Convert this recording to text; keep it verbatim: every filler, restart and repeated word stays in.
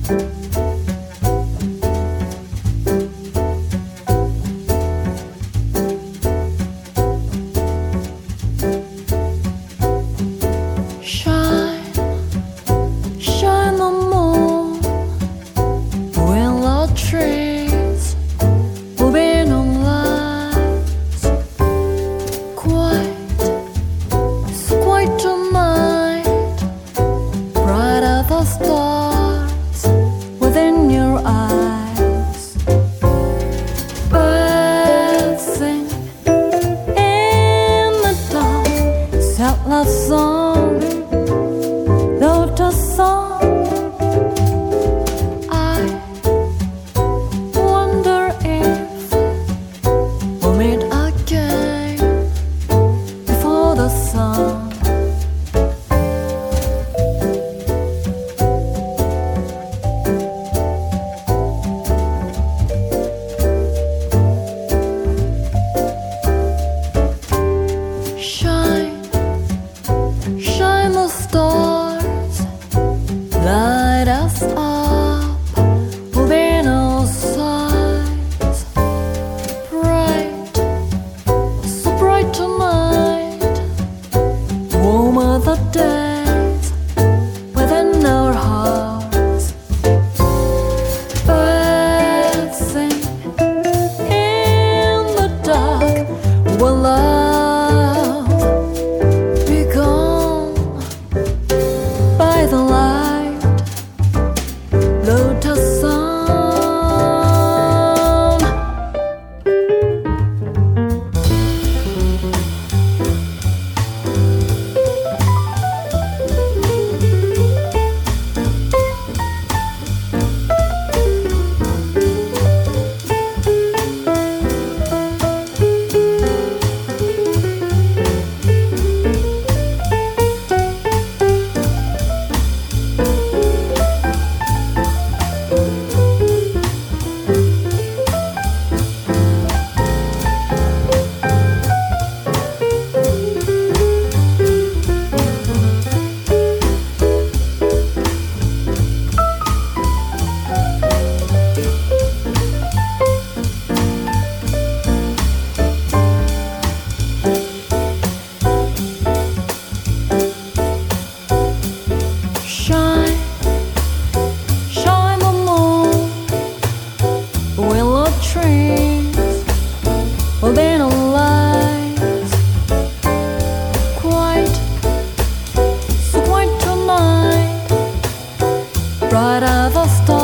Stars within your eyes, birds sing in the dark, sad love song, lotus song. I wonder if we'll meet again before the sun. Stars light us up within our sides, bright, so bright tonight, warmer the days within our hearts. Birds sing in the dark when love the light, lotus sun. Within our lives, quite, so quite tonight, bright are the stars.